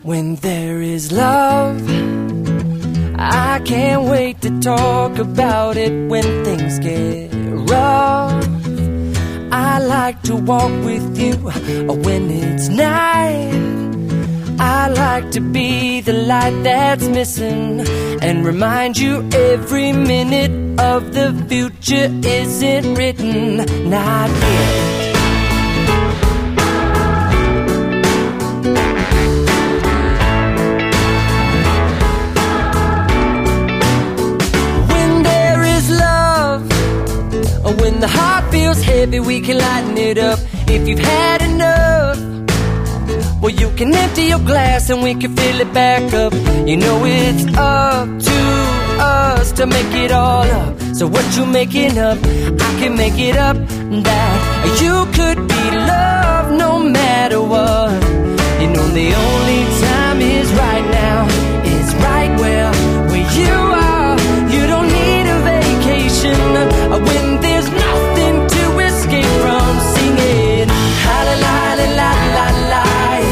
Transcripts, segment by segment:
When there is love, I can't wait to talk about it when things get rough. I like to walk with you when it's night. I like to be the light that's missing and remind you every minute of the future isn't written, not yet. When the heart feels heavy, we can lighten it up. If you've had enough, well, you can empty your glass and we can fill it back up. You know it's up to us to make it all up. So what you making up, I can make it up. That you could be loved no matter what. You know the only time is right now. It's right where you are. You don't need a vacation when there's nothing to escape from. Singing ha-la-la-la-la-la-la,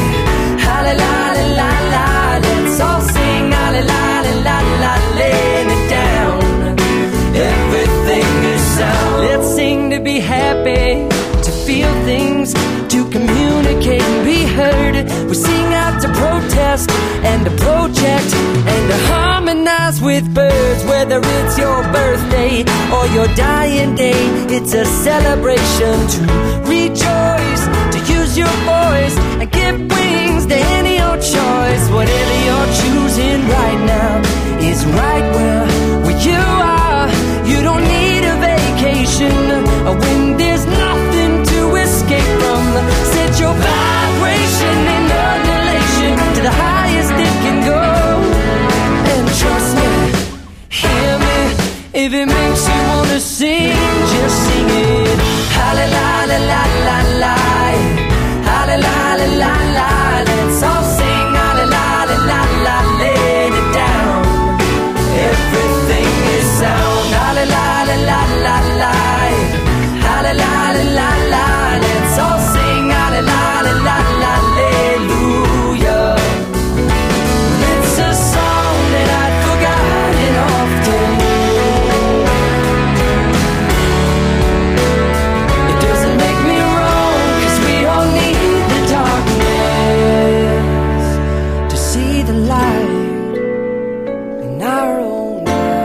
ha-la-la-la-la-la. Let's all sing ha-la-la-la-la-la, laying it down. Everything is sound. Let's sing to be happy, to feel things, to communicate and be heard. We sing out to protest and to project and to harmonize with birds. Whether it's your birthday or your dying day, it's a celebration to rejoice, to use your voice and give wings to any old choice. Whatever you're choosing right now is right where you are. You don't need a vacation when there's nothing to escape from. Set your vibration in undulation to the highest it can go. And trust me, hear me, if it makes you wanna sing, just sing it. Ha-la-la-la-la-la-la, ha-la-la-la-la-la. Let's all sing ha-la-la-la-la-la, laying it down. Everything is sound. Ha-la-la-la-la-la-la, ha-la-la-la-la-la. Let's all sing ha-la-la-la-la-la, hallelujah. It's a song that I'd forgotten often. It doesn't make me wrong, 'cause we all need the darkness to see the light in our own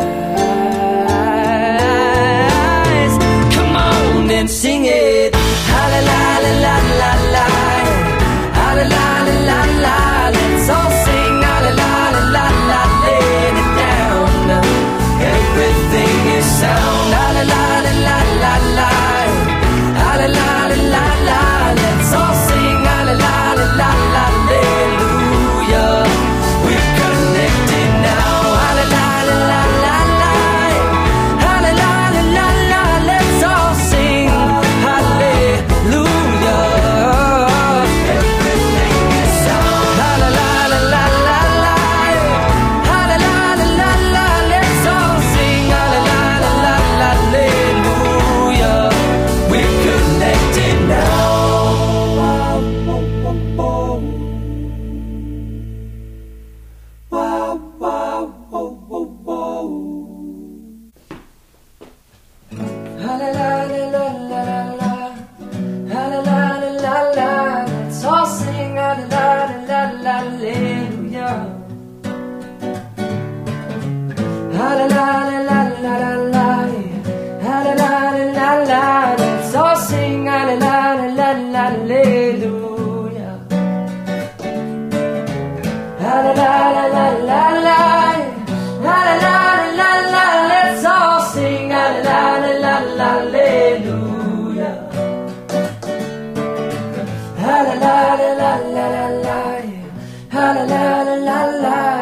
eyes. Come on and sing it. Ha-la-la-la-la-la-la, ha-la-la-la-la-la. Let's all sing ha-la-la-la-la-la, laying it down. Everything is sound. Ha-la-la-la-la-la-la, ha-la-la-la-la-la. Let's all sing ha-la-la-la-la-la, hallelujah. We're connected now. Ha-la-la-la-la-la, ha-la-la-la-la-la. Let's all sing hallelujah. Everything is sound. Ha-la-la-la-la-la-la, ha-la-la-la-la-la. Let's all sing ha-la-la-la-la-la, hallelujah. We're connected now. Wow, wow, wow, wow, wow. Ha-la-la-la-la-la-la, ha-la-la-la-la-la. Let's all sing ha-la-la-la-la-la, hallelujah. Ha-la-la-la-la-la-la, ha-la-la-la-la-la. Let's all sing ha-la-la-la-la-la, hallelujah. Ha-la-la-la-la-la-la, ha-la-la-la-la-la. Let's all sing ha-la-la-la-la-la, hallelujah. Ha-la-la-la-la-la-la, ha-la-la-la-la-la.